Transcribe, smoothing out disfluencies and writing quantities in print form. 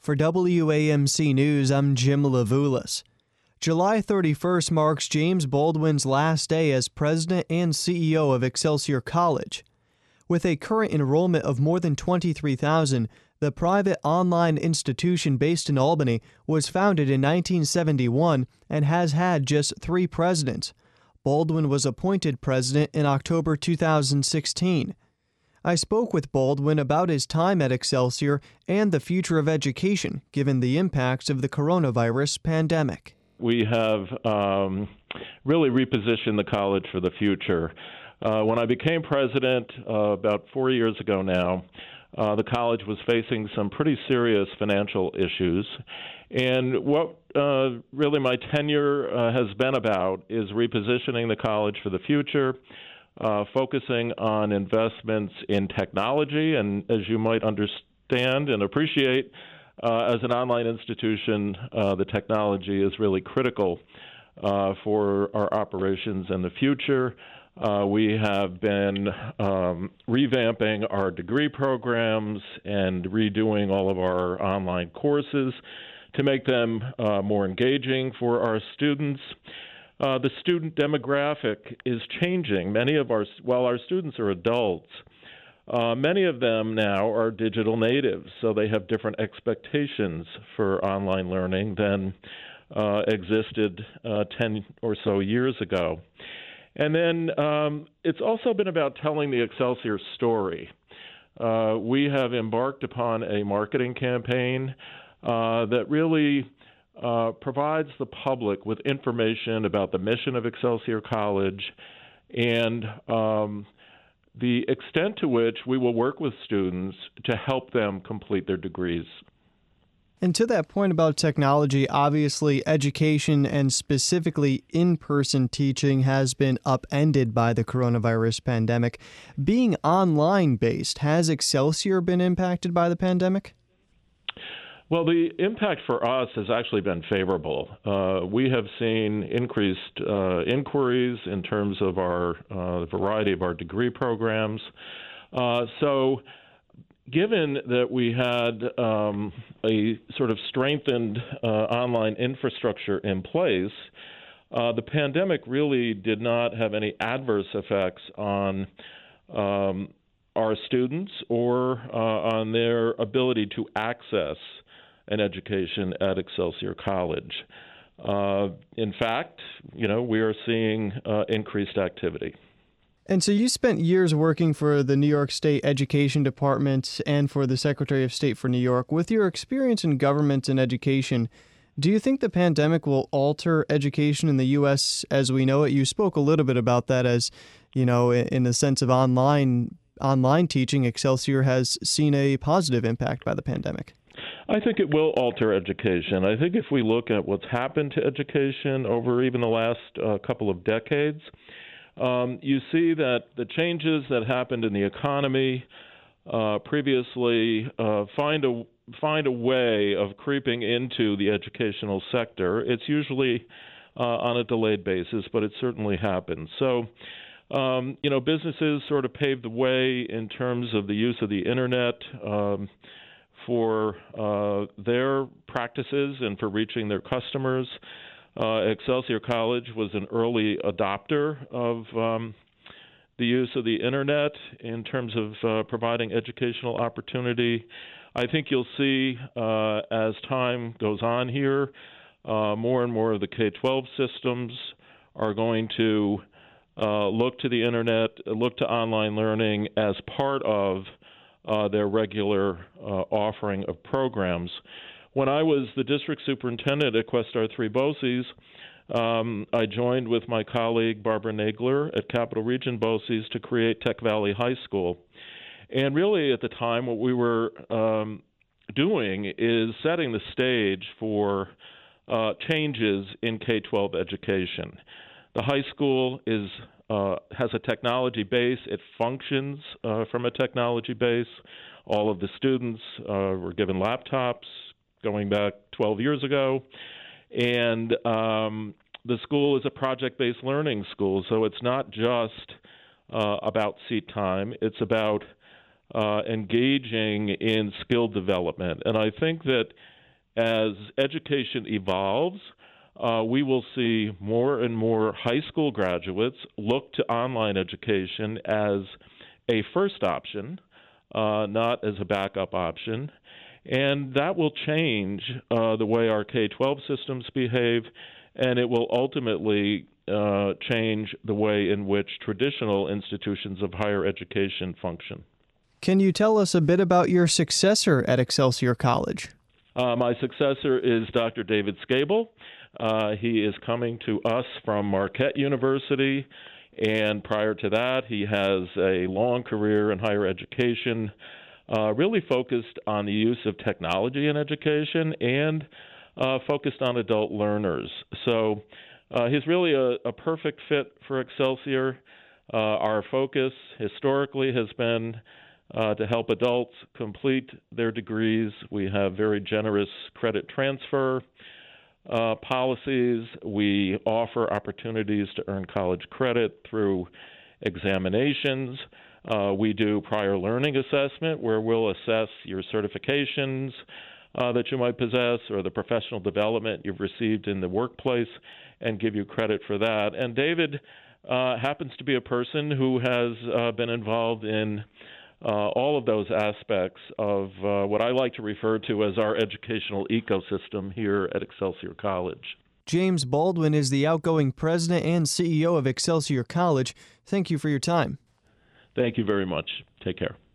For WAMC News, I'm Jim Lavoulas. July 31st marks James Baldwin's last day as president and CEO of Excelsior College. With a current enrollment of more than 23,000, the private online institution based in Albany was founded in 1971 and has had just 3 presidents. Baldwin was appointed president in October 2016. I spoke with Baldwin about his time at Excelsior and the future of education, given the impacts of the coronavirus pandemic. We have really repositioned the college for the future. When I became president about 4 years ago now, the college was facing some pretty serious financial issues. And what really my tenure has been about is repositioning the college for the future, focusing on investments in technology. And as you might understand and appreciate, as an online institution, the technology is really critical for our operations in the future. We have been revamping our degree programs and redoing all of our online courses to make them more engaging for our students. The student demographic is changing. While our students are adults, many of them now are digital natives, so they have different expectations for online learning than existed 10 or so years ago. And then it's also been about telling the Excelsior story. We have embarked upon a marketing campaign that really provides the public with information about the mission of Excelsior College and the extent to which we will work with students to help them complete their degrees. And to that point about technology, obviously education and specifically in-person teaching has been upended by the coronavirus pandemic. Being online-based, has Excelsior been impacted by the pandemic? Well, the impact for us has actually been favorable. We have seen increased inquiries in terms of the variety of our degree programs. So given that we had a sort of strengthened online infrastructure in place, the pandemic really did not have any adverse effects on our students or on their ability to access an education at Excelsior College. In fact, we are seeing increased activity. And so you spent years working for the New York State Education Department and for the Secretary of State for New York. With your experience in government and education, do you think the pandemic will alter education in the U.S. as we know it? You spoke a little bit about that as, in the sense of online teaching, Excelsior has seen a positive impact by the pandemic. I think it will alter education. I think if we look at what's happened to education over even the last couple of decades, you see that the changes that happened in the economy previously find a way of creeping into the educational sector. It's usually on a delayed basis, but it certainly happens. So, businesses sort of paved the way in terms of the use of the internet for their practices and for reaching their customers. Excelsior College was an early adopter of the use of the internet in terms of providing educational opportunity. I think you'll see as time goes on here, more and more of the K-12 systems are going to look to the internet, look to online learning as part of their regular offering of programs. When I was the district superintendent at Questar 3 BOCES, I joined with my colleague Barbara Nagler at Capital Region BOCES to create Tech Valley High School. And really at the time what we were doing is setting the stage for changes in K-12 education. The high school has a technology base. It functions from a technology base. All of the students were given laptops going back 12 years ago. And the school is a project-based learning school, so it's not just about seat time. It's about engaging in skill development. And I think that as education evolves, we will see more and more high school graduates look to online education as a first option, not as a backup option. And that will change the way our K-12 systems behave, and it will ultimately change the way in which traditional institutions of higher education function. Can you tell us a bit about your successor at Excelsior College? My successor is Dr. David Scable. He is coming to us from Marquette University, and prior to that, he has a long career in higher education, really focused on the use of technology in education and focused on adult learners. So he's really a perfect fit for Excelsior. Our focus historically has been to help adults complete their degrees. We have very generous credit transfer policies. We offer opportunities to earn college credit through examinations. We do prior learning assessment, where we'll assess your certifications that you might possess or the professional development you've received in the workplace and give you credit for that. And David happens to be a person who has been involved in all of those aspects of what I like to refer to as our educational ecosystem here at Excelsior College. James Baldwin is the outgoing president and CEO of Excelsior College. Thank you for your time. Thank you very much. Take care.